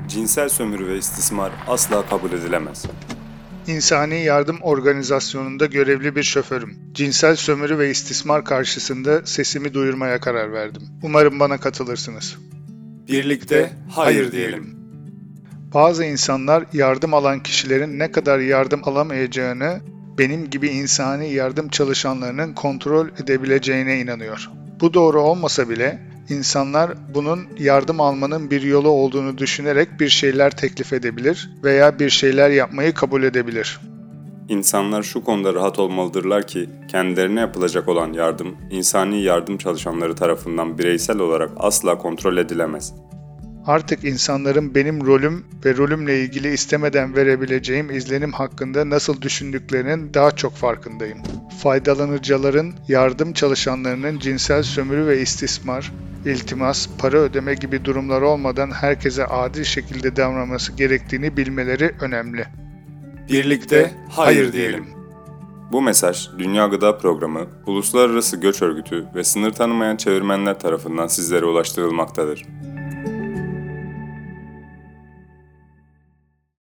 Cinsel sömürü ve istismar asla kabul edilemez. İnsani Yardım Organizasyonu'nda görevli bir şoförüm. Cinsel sömürü ve istismar karşısında sesimi duyurmaya karar verdim. Umarım bana katılırsınız. Birlikte hayır diyelim. Bazı insanlar yardım alan kişilerin ne kadar yardım alamayacağını, benim gibi insani yardım çalışanlarının kontrol edebileceğine inanıyor. Bu doğru olmasa bile insanlar bunun yardım almanın bir yolu olduğunu düşünerek bir şeyler teklif edebilir veya bir şeyler yapmayı kabul edebilir. İnsanlar şu konuda rahat olmalıdırlar ki kendilerine yapılacak olan yardım, insani yardım çalışanları tarafından bireysel olarak asla kontrol edilemez. Artık insanların benim rolüm ve rolümle ilgili istemeden verebileceğim izlenim hakkında nasıl düşündüklerinin daha çok farkındayım. Faydalanıcıların, yardım çalışanlarının cinsel sömürü ve istismar, iltimas, para ödeme gibi durumlar olmadan herkese adil şekilde davranması gerektiğini bilmeleri önemli. Birlikte hayır diyelim. Bu mesaj Dünya Gıda Programı, Uluslararası Göç Örgütü ve sınır tanımayan çevirmenler tarafından sizlere ulaştırılmaktadır.